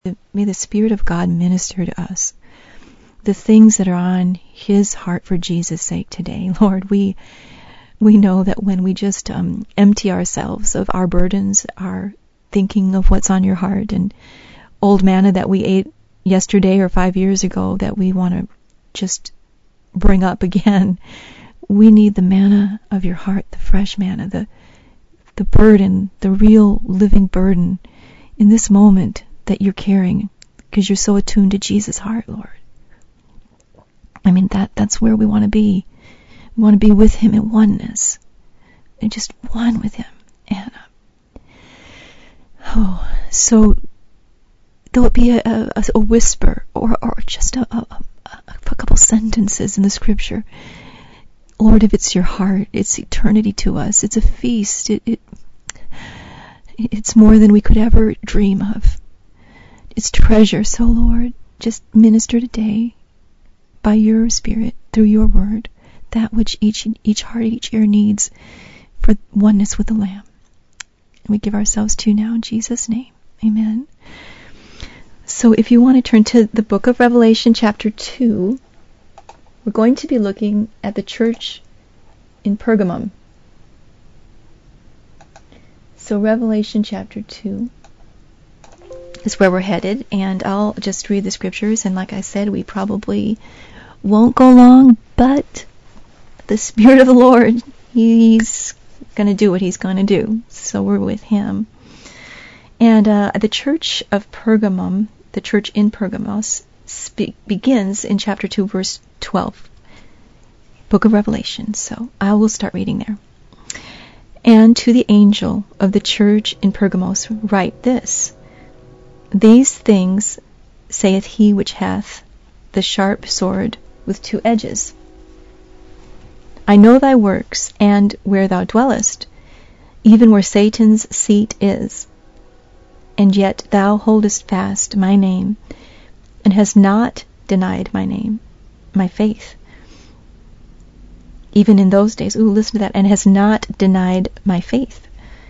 May the Spirit of God minister to us the things that are on His heart for Jesus' sake today. Lord, we know that when we just empty ourselves of our burdens, our thinking of what's on your heart, and old manna that we ate yesterday or 5 years ago that we want to just bring up again, we need the manna of your heart, the fresh manna, the burden, the real living burden in this moment that you're carrying, because you're so attuned to Jesus' heart, Lord. I mean, that's where we want to be. We want to be with Him in oneness. And just one with Him. And so though it be a whisper or just a couple sentences in the Scripture, Lord, if it's your heart, it's eternity to us. It's a feast. It's more than we could ever dream of. It's treasure. So, Lord, just minister today by your Spirit, through your word, that which each heart, each ear needs for oneness with the Lamb. And we give ourselves to you now in Jesus' name. Amen. So if you want to turn to the book of Revelation chapter 2, we're going to be looking at the church in Pergamum. So Revelation chapter 2 is where we're headed, and I'll just read the scriptures, and like I said, we probably won't go long, but the Spirit of the Lord, He's going to do what He's going to do, so we're with Him. And the church of Pergamum, the church in Pergamos, begins in chapter 2, verse 12, book of Revelation. So I will start reading there. And to the angel of the church in Pergamos write this: These things saith he which hath the sharp sword with 2 edges. I know thy works, and where thou dwellest, even where Satan's seat is. And yet thou holdest fast my name, and hast not denied my name, my faith. Even in those days, listen to that, and has not denied my faith.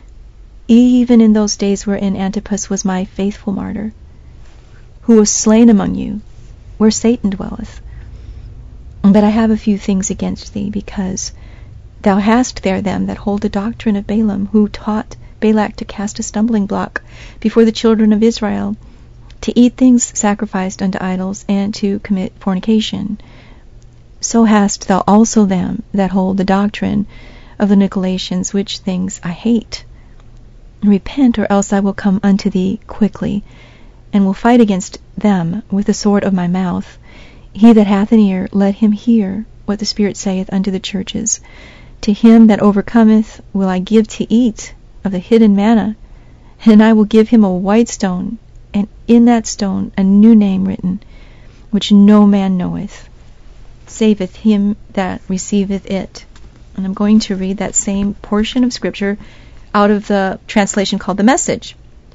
Even in those days wherein Antipas was my faithful martyr, who was slain among you, where Satan dwelleth. But I have a few things against thee, because thou hast there them that hold the doctrine of Balaam, who taught Balak to cast a stumbling block before the children of Israel, to eat things sacrificed unto idols, and to commit fornication. So hast thou also them that hold the doctrine of the Nicolaitans, which things I hate. Repent, or else I will come unto thee quickly, and will fight against them with the sword of my mouth. He that hath an ear, let him hear what the Spirit saith unto the churches. To him that overcometh will I give to eat of the hidden manna, and I will give him a white stone, and in that stone a new name written, which no man knoweth, saveth him that receiveth it. And I'm going to read that same portion of Scripture out of the translation called The Message,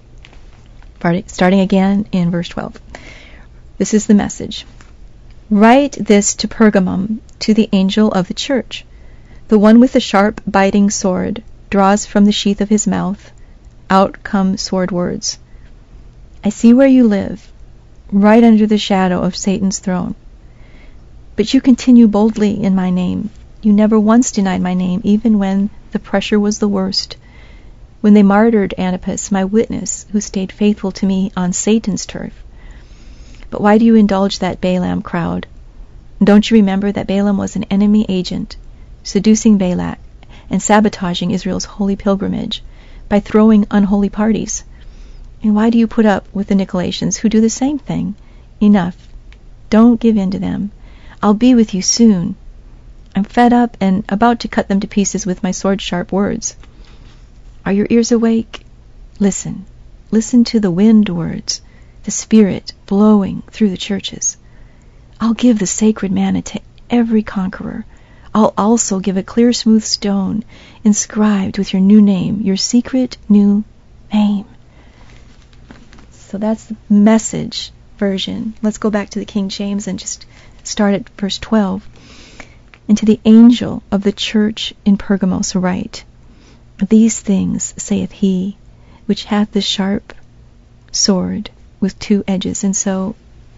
starting again in verse 12. This is the Message. Write this to Pergamum, to the angel of the church. The one with the sharp, biting sword draws from the sheath of his mouth. Out come sword words. I see where you live, right under the shadow of Satan's throne. But you continue boldly in my name. You never once denied my name, even when the pressure was the worst. When they martyred Antipas, my witness, who stayed faithful to me on Satan's turf. But why do you indulge that Balaam crowd? Don't you remember that Balaam was an enemy agent, seducing Balak and sabotaging Israel's holy pilgrimage by throwing unholy parties? And why do you put up with the Nicolaitans, who do the same thing? Enough. Don't give in to them. I'll be with you soon. I'm fed up and about to cut them to pieces with my sword-sharp words. Are your ears awake? Listen. Listen to the wind words, the Spirit blowing through the churches. I'll give the sacred manna to every conqueror. I'll also give a clear, smooth stone inscribed with your new name, your secret new name. So that's the Message version. Let's go back to the King James and just start at verse 12. And to the angel of the church in Pergamos write, These things saith he which hath the sharp sword with two edges. And so,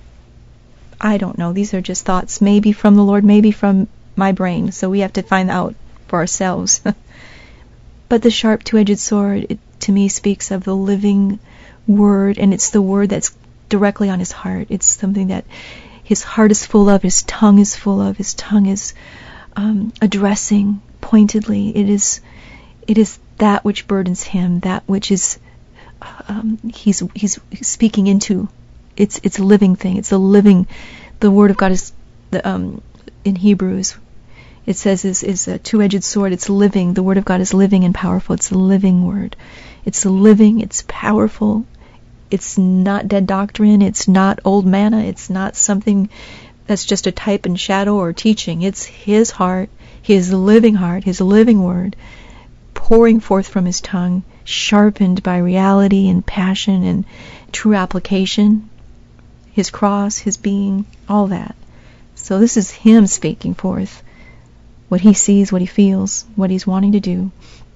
I don't know. These are just thoughts, maybe from the Lord, maybe from my brain. So we have to find out for ourselves. But the sharp two-edged sword, it, to me, speaks of the living word, and it's the word that's directly on his heart. It's something that his heart is full of, his tongue is full of, his tongue is addressing pointedly. It is that which burdens him, that which is he's speaking into. It's a living thing. It's a living. The word of God is in Hebrews. It says is a two-edged sword. It's living. The word of God is living and powerful. It's a living word. It's living. It's powerful. It's not dead doctrine. It's not old manna. It's not something that's just a type and shadow or teaching. It's his heart, his living word, pouring forth from his tongue, sharpened by reality and passion and true application. His cross, his being, all that. So this is him speaking forth what he sees, what he feels, what he's wanting to do.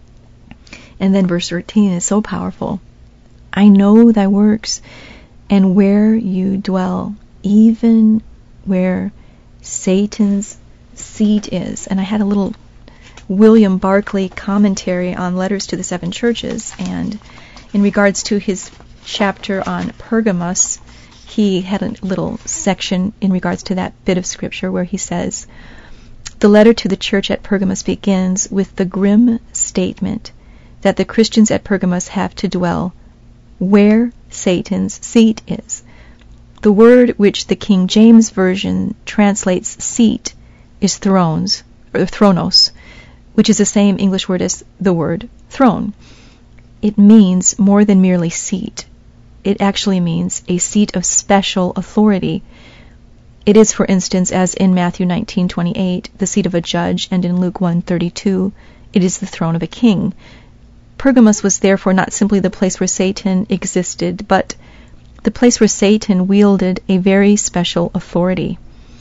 And then verse 13 is so powerful. I know thy works, and where you dwell, even where Satan's seat is. And I had a little William Barclay commentary on Letters to the Seven Churches, and in regards to his chapter on Pergamos, he had a little section in regards to that bit of scripture where he says, the letter to the church at Pergamos begins with the grim statement that the Christians at Pergamos have to dwell where Satan's seat is. The word which the King James Version translates seat is thrones, or thronos, which is the same English word as the word throne. It means more than merely seat. It actually means a seat of special authority. It is, for instance, as in Matthew 19:28, the seat of a judge, and in Luke 1:32, it is the throne of a king. Pergamos was therefore not simply the place where Satan existed, but the place where Satan wielded a very special authority.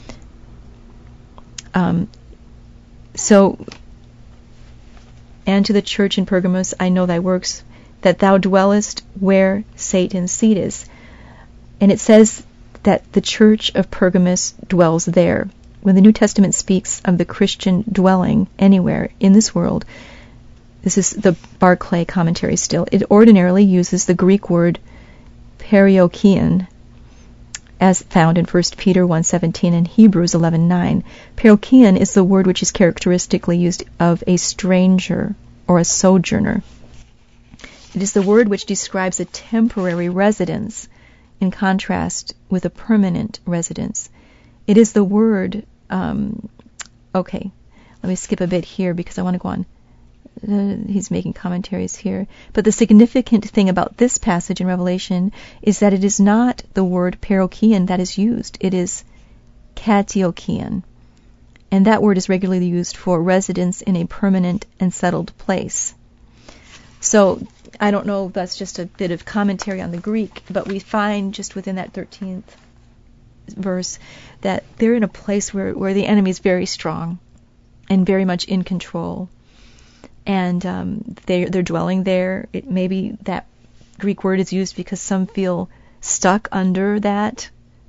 And to the church in Pergamos, I know thy works, that thou dwellest where Satan's seat is. And it says that the church of Pergamos dwells there. When the New Testament speaks of the Christian dwelling anywhere in this world, this is the Barclay commentary still, it ordinarily uses the Greek word parochian, as found in 1 Peter 1:17 and Hebrews 11:9. Parochian is the word which is characteristically used of a stranger or a sojourner. It is the word which describes a temporary residence in contrast with a permanent residence. It is the word, okay, let me skip a bit here because I want to go on. He's making commentaries here. But the significant thing about this passage in Revelation is that it is not the word parochian that is used. It is katiochian. And that word is regularly used for residence in a permanent and settled place. So I don't know if that's just a bit of commentary on the Greek, but we find just within that 13th verse that they're in a place where the enemy is very strong and very much in control. And they're dwelling there. Maybe that Greek word is used because some feel stuck under that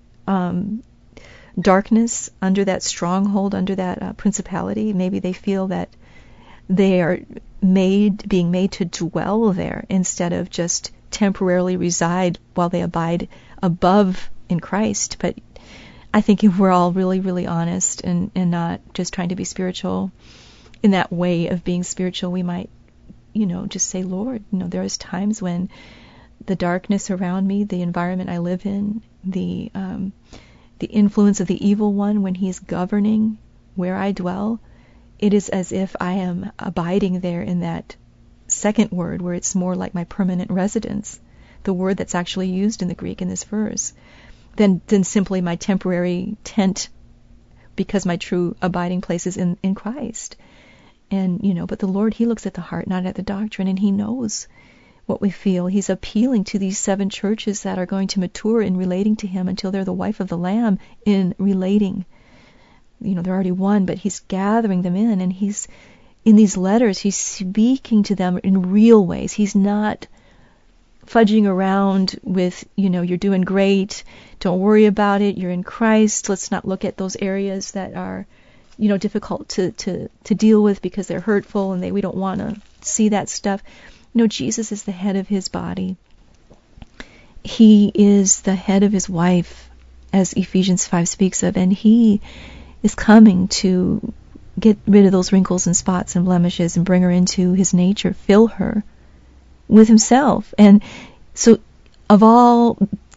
darkness, under that stronghold, under that principality. Maybe they feel that they are being made to dwell there instead of just temporarily reside while they abide above in Christ. But I think if we're all really, really honest and not just trying to be spiritual in that way of being spiritual, we might, just say, Lord, there's times when the darkness around me, the environment I live in, the influence of the evil one, when he's governing where I dwell, it is as if I am abiding there in that second word where it's more like my permanent residence, the word that's actually used in the Greek in this verse, than simply my temporary tent, because my true abiding place is in Christ. And, but the Lord, he looks at the heart, not at the doctrine, and he knows what we feel. He's appealing to these 7 churches that are going to mature in relating to him until they're the wife of the Lamb in relating. They're already one, but he's gathering them in, and he's, in these letters, he's speaking to them in real ways. He's not fudging around with, you're doing great, don't worry about it, you're in Christ, let's not look at those areas that are, difficult to deal with because they're hurtful and we don't want to see that stuff. Jesus is the head of his body. He is the head of his wife, as Ephesians 5 speaks of, and he is coming to get rid of those wrinkles and spots and blemishes and bring her into his nature, fill her with himself. And so of all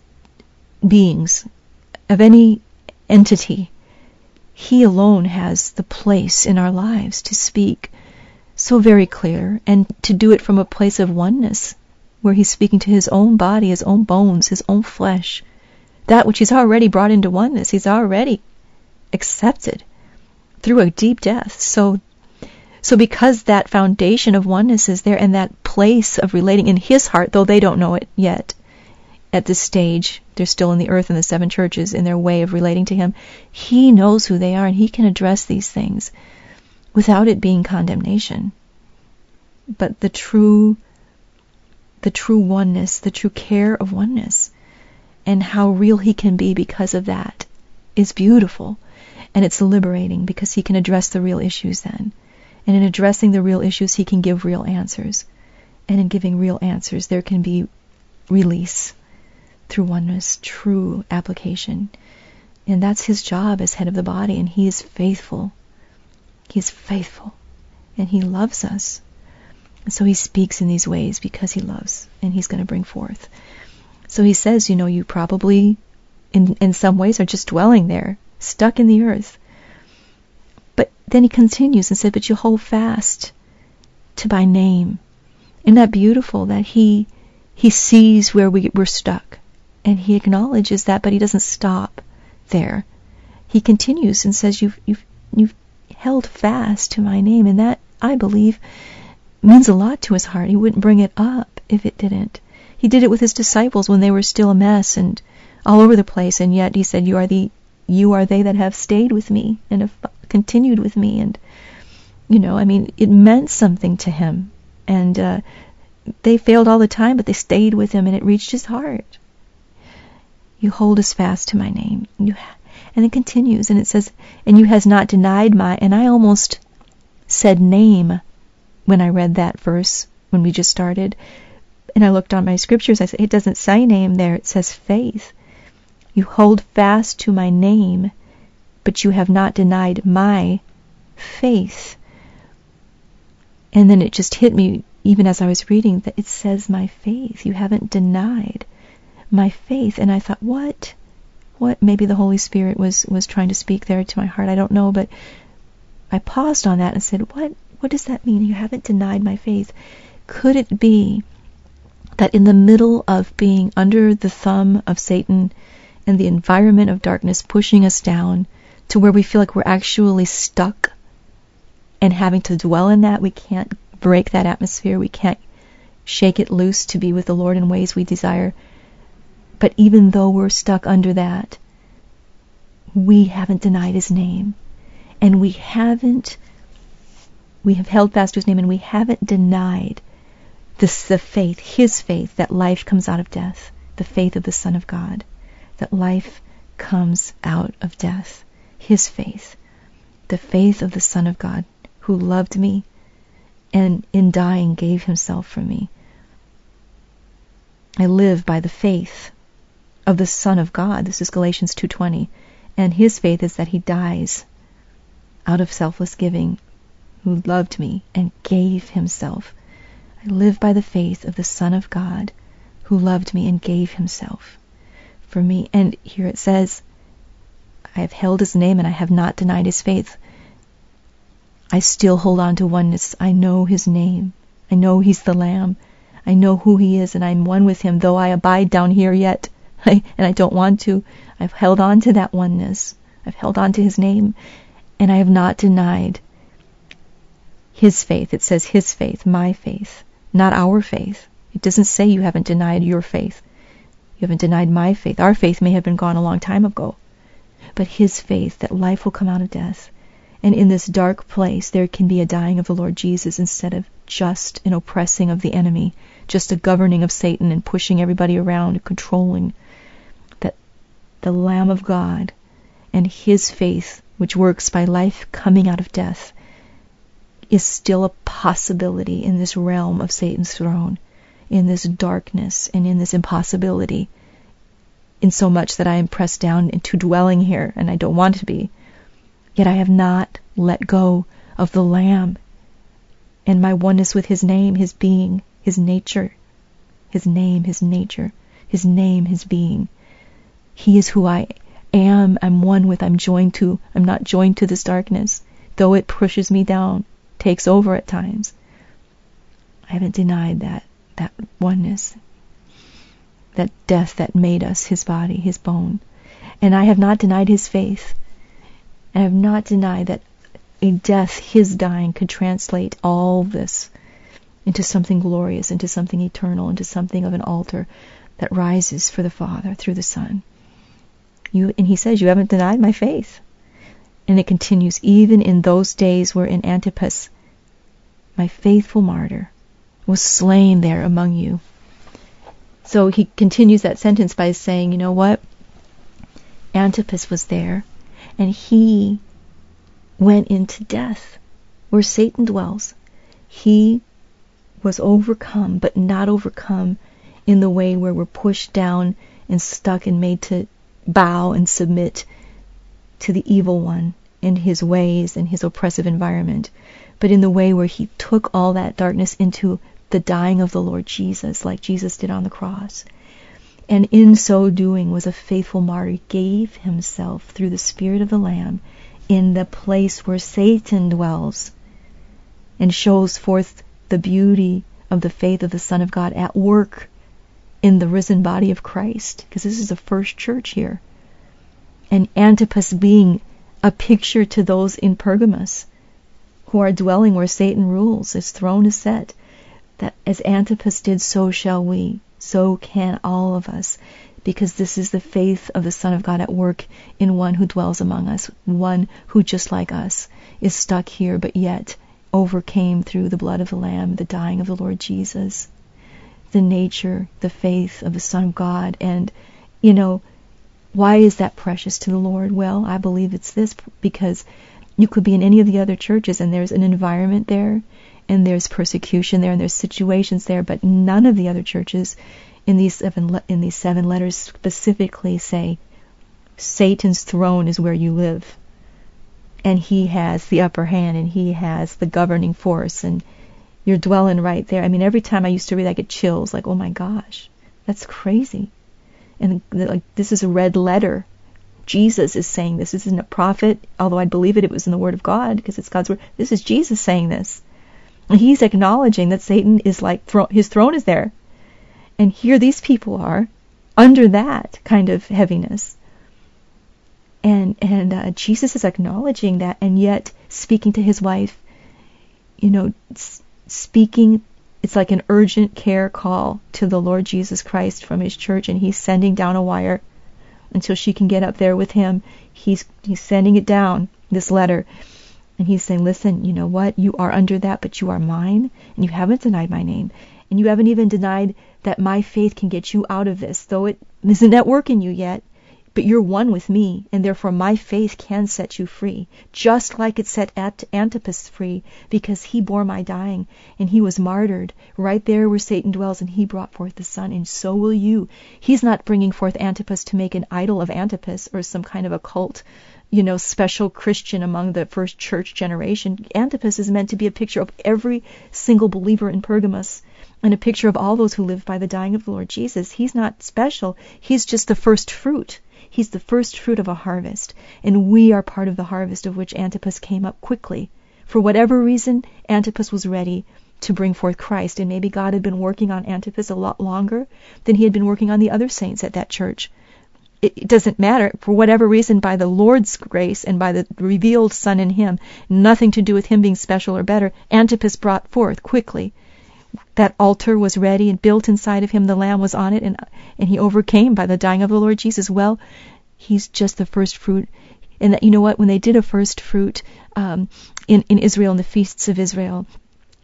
beings, of any entity, he alone has the place in our lives to speak so very clear and to do it from a place of oneness, where he's speaking to his own body, his own bones, his own flesh, that which he's already brought into oneness, he's already accepted through a deep death. So because that foundation of oneness is there and that place of relating in his heart, though they don't know it yet at this stage, they're still in the earth in the 7 churches in their way of relating to him, he knows who they are and he can address these things without it being condemnation. But the true oneness, the true care of oneness, and how real he can be because of that is beautiful. And it's liberating because he can address the real issues then. And in addressing the real issues, he can give real answers. And in giving real answers, there can be release through oneness, true application. And that's his job as head of the body. And he is faithful. He is faithful. And he loves us. And so he speaks in these ways because he loves. And he's going to bring forth. So he says, you probably in some ways are just dwelling there, stuck in the earth. But then he continues and said, but you hold fast to my name. Isn't that beautiful that he sees where we're stuck and he acknowledges that, but he doesn't stop there. He continues and says, you've held fast to my name. And that, I believe, means a lot to his heart. He wouldn't bring it up if it didn't. He did it with his disciples when they were still a mess and all over the place, and yet he said, you are they that have stayed with me and have continued with me. And it meant something to him, and they failed all the time, but they stayed with him, and it reached his heart. You hold us fast to my name. And it continues, and it says, and you has not denied my, and I almost said name when I read that verse when we just started. And I looked on my scriptures, I said, it doesn't say name there, it says faith. You hold fast to my name, but you have not denied my faith. And then it just hit me, even as I was reading, that it says my faith. You haven't denied my faith. And I thought, what? Maybe the Holy Spirit was trying to speak there to my heart. I don't know, but I paused on that and said, what does that mean? You haven't denied my faith. Could it be that in the middle of being under the thumb of Satan and the environment of darkness pushing us down to where we feel like we're actually stuck and having to dwell in that, we can't break that atmosphere, we can't shake it loose to be with the Lord in ways we desire. But even though we're stuck under that, we haven't denied his name. And we have held fast to his name, and we haven't denied the faith, his faith, that life comes out of death, the faith of the Son of God, that life comes out of death, his faith, the faith of the Son of God, who loved me and in dying gave himself for me. I live by the faith of the Son of God. This is Galatians 2:20. And his faith is that he dies out of selfless giving, who loved me and gave himself. I live by the faith of the Son of God, who loved me and gave himself for me. And here it says, I have held his name and I have not denied his faith. I still hold on to oneness. I know his name. I know he's the Lamb. I know who he is, and I'm one with him, though I abide down here yet. And I don't want to. I've held on to that oneness. I've held on to his name, and I have not denied his faith. It says his faith, my faith, not our faith. It doesn't say you haven't denied your faith. You haven't denied my faith. Our faith may have been gone a long time ago. But his faith, that life will come out of death. And in this dark place, there can be a dying of the Lord Jesus instead of just an oppressing of the enemy just a governing of Satan and pushing everybody around and controlling. That the Lamb of God and his faith, which works by life coming out of death, is still a possibility in this realm of Satan's throne, in this darkness and in this impossibility, in so much that I am pressed down into dwelling here, and I don't want to be. Yet I have not let go of the Lamb and my oneness with his name, his being, his nature, his name, his nature, his name, his being. He is who I am. I'm one with, I'm joined to. I'm not joined to this darkness, though it pushes me down, takes over at times. I haven't denied that oneness, that death that made us, his body, his bone. And I have not denied his faith. I have not denied that a death, his dying, could translate all this into something glorious, into something eternal, into something of an altar that rises for the Father through the Son. And he says, you haven't denied my faith. And it continues, even in those days wherein Antipas, my faithful martyr, was slain there among you. So he continues that sentence by saying, you know what? Antipas was there, and he went into death, where Satan dwells. He was overcome, but not overcome in the way where we're pushed down and stuck and made to bow and submit to the evil one and his ways and his oppressive environment, but in the way where he took all that darkness into the dying of the Lord Jesus, like Jesus did on the cross. And in so doing was a faithful martyr, gave himself through the Spirit of the Lamb in the place where Satan dwells, and shows forth the beauty of the faith of the Son of God at work in the risen body of Christ, because this is the first church here. And Antipas being a picture to those in Pergamos who are dwelling where Satan rules, his throne is set, that as Antipas did, so shall we, so can all of us, because this is the faith of the Son of God at work in one who dwells among us, one who, just like us, is stuck here but yet overcame through the blood of the Lamb, the dying of the Lord Jesus, the nature, the faith of the Son of God. And, why is that precious to the Lord? Well, I believe it's this, because you could be in any of the other churches and there's an environment there, and there's persecution there, and there's situations there, but none of the other churches in these seven letters specifically say Satan's throne is where you live, and he has the upper hand, and he has the governing force, and you're dwelling right there. I mean, every time I used to read, I get chills, like, oh my gosh, that's crazy. And this is a red letter. Jesus is saying this. This isn't a prophet, although I believe it was in the Word of God, because it's God's Word. This is Jesus saying this. And he's acknowledging that Satan is his throne is there. And here these people are under that kind of heaviness. And Jesus is acknowledging that, and yet speaking to his wife, speaking, it's like an urgent care call to the Lord Jesus Christ from his church, and he's sending down a wire until she can get up there with him. He's sending it down, this letter. And he's saying, listen, you know what? You are under that, but you are mine, and you haven't denied my name. And you haven't even denied that my faith can get you out of this, though it isn't at work in you yet. But you're one with me, and therefore my faith can set you free, just like it set Antipas free, because he bore my dying, and he was martyred right there where Satan dwells, and he brought forth the Son, and so will you. He's not bringing forth Antipas to make an idol of Antipas or some kind of a cult, special Christian among the first church generation. Antipas is meant to be a picture of every single believer in Pergamos, and a picture of all those who live by the dying of the Lord Jesus. He's not special. He's just the first fruit. He's the first fruit of a harvest, and we are part of the harvest of which Antipas came up quickly. For whatever reason, Antipas was ready to bring forth Christ, and maybe God had been working on Antipas a lot longer than he had been working on the other saints at that church. It doesn't matter. For whatever reason, by the Lord's grace and by the revealed Son in him, nothing to do with him being special or better, Antipas brought forth quickly. That altar was ready and built inside of him. The Lamb was on it, and he overcame by the dying of the Lord Jesus. Well, he's just the first fruit. And that, when they did a first fruit in Israel, in the feasts of Israel,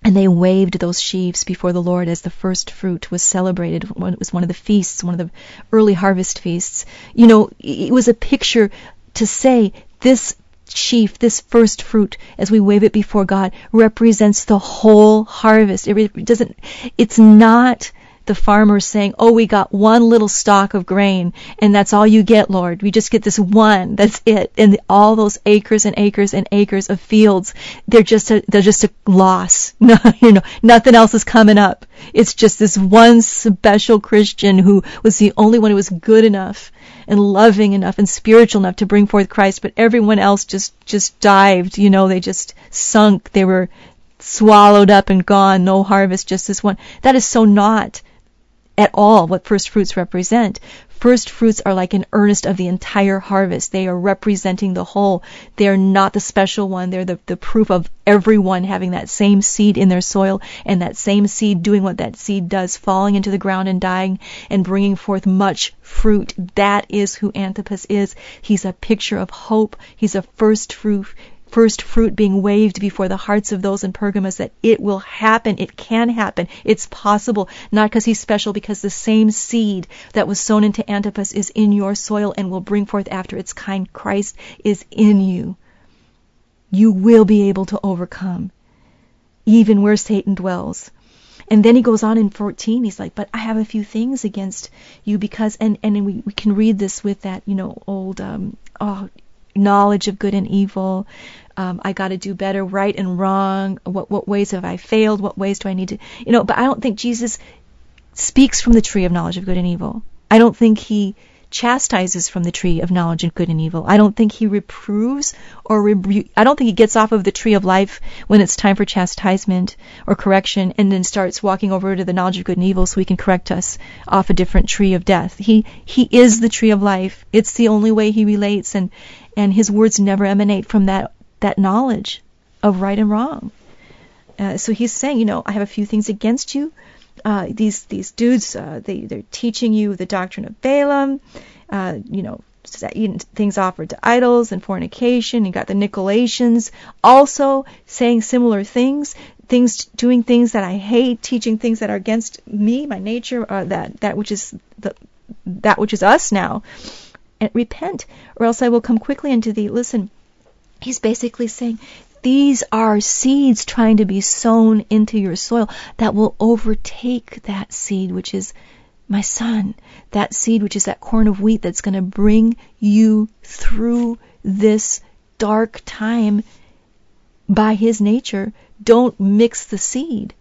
And they waved those sheaves before the Lord as the first fruit was celebrated. It was one of the feasts, one of the early harvest feasts. It was a picture to say this sheaf, this first fruit, as we wave it before God, represents the whole harvest. It's not the farmer saying, oh, we got one little stalk of grain, and that's all you get, Lord. We just get this one. That's it. And all those acres and acres and acres of fields, they're just a loss. Nothing else is coming up. It's just this one special Christian who was the only one who was good enough and loving enough and spiritual enough to bring forth Christ, but everyone else just dived. They just sunk. They were swallowed up and gone. No harvest, just this one. That is so not at all what first fruits represent. First fruits are like an earnest of the entire harvest. They are representing the whole. They are not the special one. They're the proof of everyone having that same seed in their soil, and that same seed doing what that seed does, falling into the ground and dying and bringing forth much fruit. That is who Antipas is. He's a picture of hope. He's a first fruit being waved before the hearts of those in Pergamos, that it will happen, it can happen, it's possible, not because he's special, because the same seed that was sown into Antipas is in your soil and will bring forth after its kind. Christ is in you. You will be able to overcome, even where Satan dwells. And then he goes on in 14, he's like, but I have a few things against you because, and we can read this with that, old, knowledge of good and evil. I got to do better, right and wrong. What ways have I failed? What ways do I need to, but I don't think Jesus speaks from the tree of knowledge of good and evil. I don't think he chastises from the tree of knowledge of good and evil. I don't think he reproves or I don't think he gets off of the tree of life when it's time for chastisement or correction and then starts walking over to the knowledge of good and evil so he can correct us off a different tree of death. He is the tree of life. It's the only way he relates, and his words never emanate from that knowledge of right and wrong. So he's saying, I have a few things against you. These dudes, they're teaching you the doctrine of Balaam, eating things offered to idols and fornication. You got the Nicolaitans also saying similar things, doing things that I hate, teaching things that are against me, my nature, that which is us now. And repent, or else I will come quickly unto thee. Listen, he's basically saying, these are seeds trying to be sown into your soil that will overtake that seed, which is my son. That seed, which is that corn of wheat that's going to bring you through this dark time by his nature. Don't mix the seed.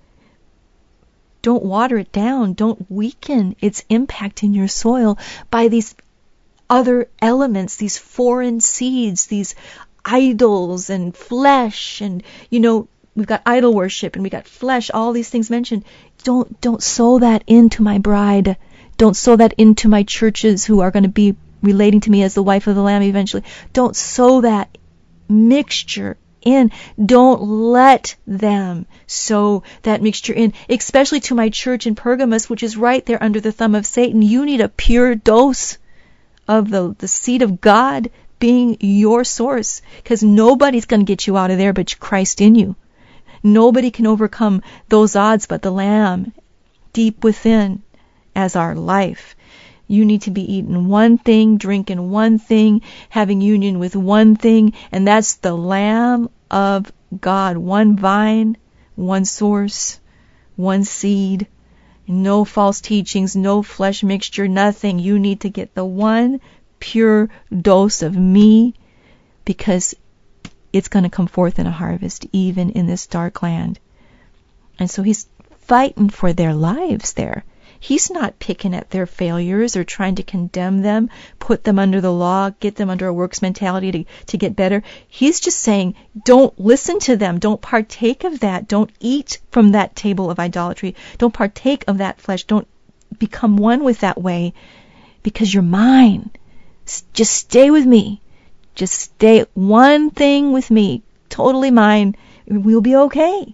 Don't water it down. Don't weaken its impact in your soil by these other elements, these foreign seeds, these idols and flesh, and we've got idol worship and we got flesh, all these things mentioned. Don't sow that into my bride. Don't sow that into my churches who are going to be relating to me as the wife of the Lamb eventually. Don't sow that mixture in. Don't let them sow that mixture in, especially to my church in Pergamos, which is right there under the thumb of Satan. You need a pure dose of the seed of God being your source, because nobody's going to get you out of there but Christ in you. Nobody can overcome those odds but the Lamb deep within as our life. You need to be eating one thing, drinking one thing, having union with one thing, and that's the Lamb of God. One vine, one source, one seed. No false teachings, no flesh mixture, nothing. You need to get the one pure dose of me, because it's going to come forth in a harvest, even in this dark land. And so he's fighting for their lives there. He's not picking at their failures or trying to condemn them, put them under the law, get them under a works mentality to get better. He's just saying, don't listen to them. Don't partake of that. Don't eat from that table of idolatry. Don't partake of that flesh. Don't become one with that way, because you're mine. Just stay with me. Just stay one thing with me. Totally mine. We'll be okay.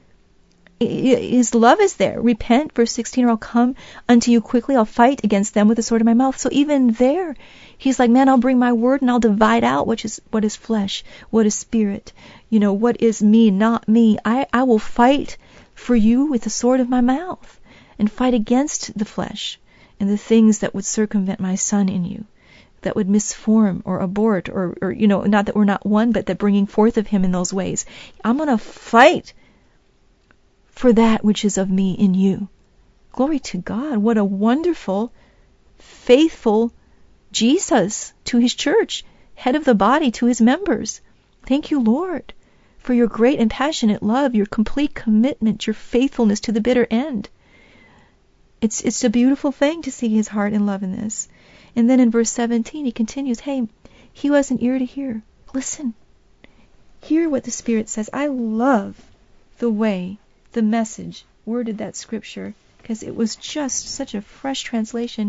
His love is there. Repent, verse 16, or I'll come unto you quickly. I'll fight against them with the sword of my mouth. So even there, he's like, man, I'll bring my word and I'll divide out what is flesh, what is spirit, what is me, not me. I will fight for you with the sword of my mouth, and fight against the flesh and the things that would circumvent my Son in you, that would misform or abort or not that we're not one, but that bringing forth of him in those ways. I'm going to fight for that which is of me in you. Glory to God. What a wonderful, faithful Jesus to his church, head of the body to his members. Thank you, Lord, for your great and passionate love, your complete commitment, your faithfulness to the bitter end. It's a beautiful thing to see his heart and love in this. And then in verse 17, he continues, hey, he who has an ear to hear, listen. Hear what the Spirit says. I love the way the Message worded that scripture, because it was just such a fresh translation.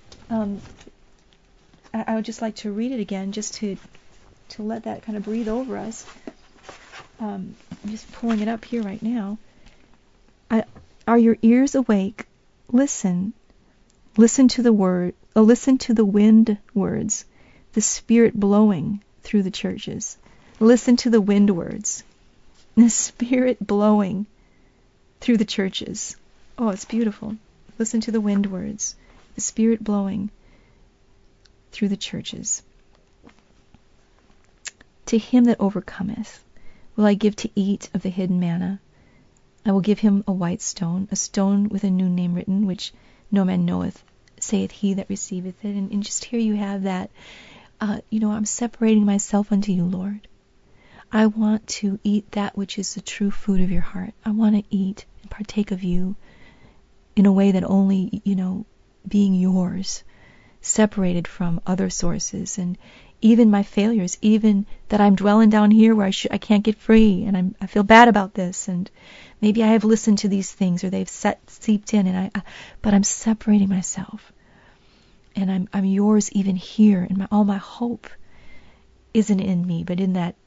I would just like to read it again, just to let that kind of breathe over us. I'm just pulling it up here right now. Are your ears awake? Listen. Listen to the word. Listen to the wind words, the Spirit blowing through the churches. Listen to the wind words, the Spirit blowing through the churches. Oh, it's beautiful. Listen to the wind words, the Spirit blowing through the churches. To him that overcometh will I give to eat of the hidden manna. I will give him a white stone, a stone with a new name written, which no man knoweth, saith he that receiveth it. And just here you have that. I'm separating myself unto you, Lord. I want to eat that which is the true food of your heart. I want to eat and partake of you in a way that only, being yours, separated from other sources, and even my failures, even that I'm dwelling down here where I can't get free, and I feel bad about this, and maybe I have listened to these things, or they've seeped in, but I'm separating myself, and I'm yours even here, and all my hope isn't in me, but in that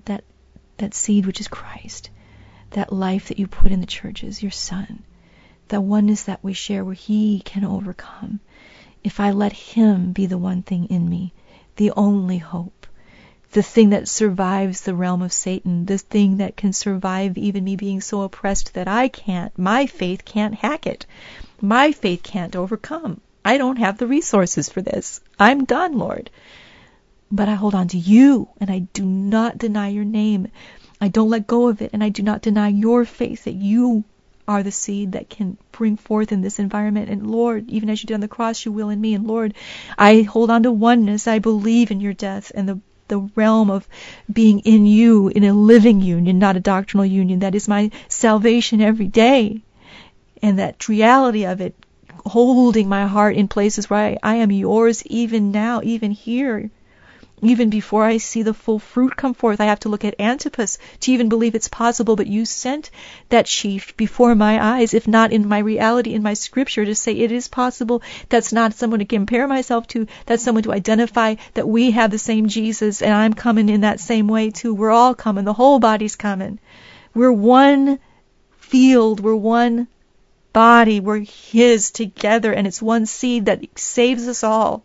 seed which is Christ, that life that you put in the churches, your Son, the oneness that we share where he can overcome. If I let him be the one thing in me, the only hope, the thing that survives the realm of Satan, the thing that can survive even me being so oppressed that my faith can't hack it. My faith can't overcome. I don't have the resources for this. I'm done, Lord. But I hold on to you, and I do not deny your name. I don't let go of it, and I do not deny your faith that you are the seed that can bring forth in this environment. And Lord, even as you did on the cross, you will in me. And Lord, I hold on to oneness. I believe in your death and the realm of being in you, in a living union, not a doctrinal union. That is my salvation every day. And that reality of it, holding my heart in places where I am yours even now, even here. Even before I see the full fruit come forth, I have to look at Antipas to even believe it's possible. But you sent that sheaf before my eyes, if not in my reality, in my scripture, to say it is possible. That's not someone to compare myself to. That's someone to identify that we have the same Jesus, and I'm coming in that same way too. We're all coming. The whole body's coming. We're one field. We're one body. We're his together, and it's one seed that saves us all.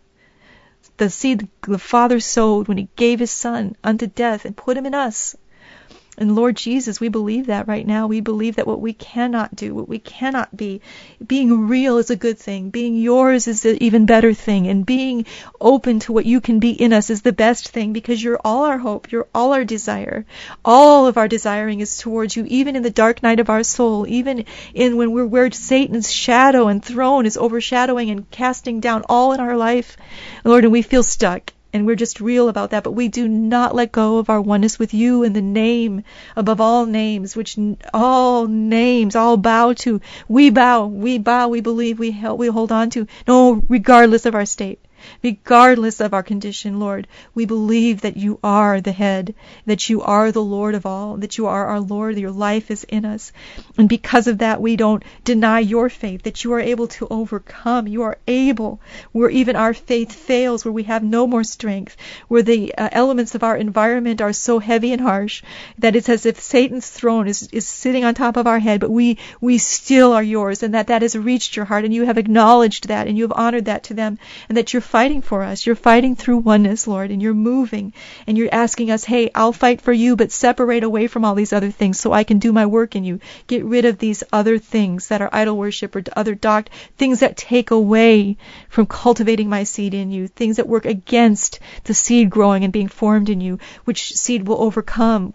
The seed the Father sowed when he gave his Son unto death and put him in us. And Lord Jesus, we believe that right now. We believe that what we cannot do, what we cannot be, being real is a good thing. Being yours is an even better thing. And being open to what you can be in us is the best thing, because you're all our hope. You're all our desire. All of our desiring is towards you, even in the dark night of our soul, even in when we're where Satan's shadow and throne is overshadowing and casting down all in our life, Lord, and we feel stuck. And we're just real about that, but we do not let go of our oneness with you in the name above all names, which all names all bow to. We bow, we believe, we hold on to. No, regardless of our state, regardless of our condition, Lord, we believe that you are the head, that you are the Lord of all, that you are our Lord, that your life is in us. And because of that, we don't deny your faith, that you are able to overcome. You are able, where even our faith fails, where we have no more strength, where the elements of our environment are so heavy and harsh that it's as if Satan's throne is sitting on top of our head, but we still are yours, and that has reached your heart, and you have acknowledged that, and you have honored that to them, and that your fighting for us. You're fighting through oneness, Lord, and you're moving, and you're asking us, hey, I'll fight for you, but separate away from all these other things so I can do my work in you. Get rid of these other things that are idol worship or other things that take away from cultivating my seed in you, things that work against the seed growing and being formed in you. Which seed will overcome?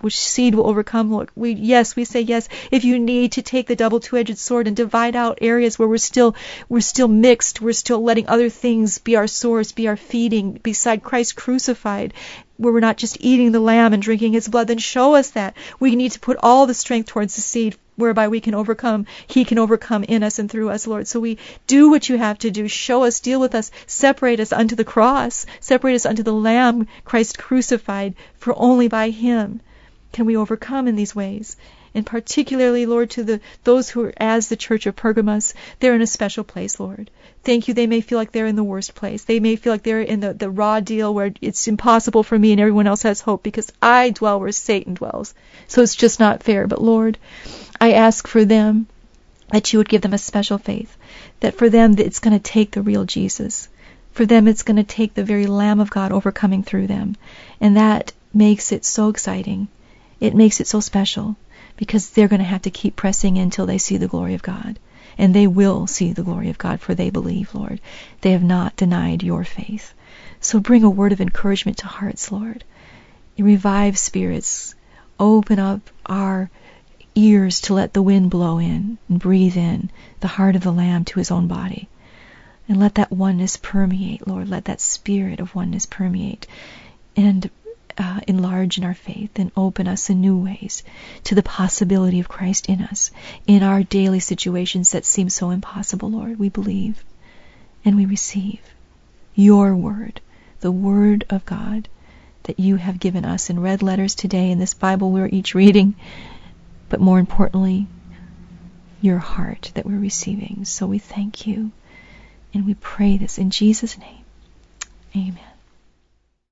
Lord? We say yes. If you need to take the double two-edged sword and divide out areas where we're still mixed, we're still letting other things be our source, be our feeding, beside Christ crucified, where we're not just eating the lamb and drinking his blood, then show us that. We need to put all the strength towards the seed whereby we can overcome. He can overcome in us and through us, Lord. So we do what you have to do. Show us, deal with us, separate us unto the cross, separate us unto the Lamb, Christ crucified, for only by him can we overcome in these ways. And particularly, Lord, to those who are as the church of Pergamos, they're in a special place, Lord. Thank you. They may feel like they're in the worst place. They may feel like they're in the raw deal where it's impossible for me and everyone else has hope because I dwell where Satan dwells. So it's just not fair. But Lord, I ask for them that you would give them a special faith, that for them it's going to take the real Jesus. For them it's going to take the very Lamb of God overcoming through them. And that makes it so exciting. It makes it so special because they're going to have to keep pressing in until they see the glory of God. And they will see the glory of God, for they believe, Lord. They have not denied your faith. So bring a word of encouragement to hearts, Lord. Revive spirits. Open up our ears to let the wind blow in and breathe in the heart of the Lamb to his own body. And let that oneness permeate, Lord. Let that spirit of oneness permeate and enlarge in our faith and open us in new ways to the possibility of Christ in us, in our daily situations that seem so impossible, Lord. We believe and we receive your word, the word of God that you have given us in red letters today in this Bible we're each reading, but more importantly, your heart that we're receiving. So we thank you and we pray this in Jesus' name. Amen.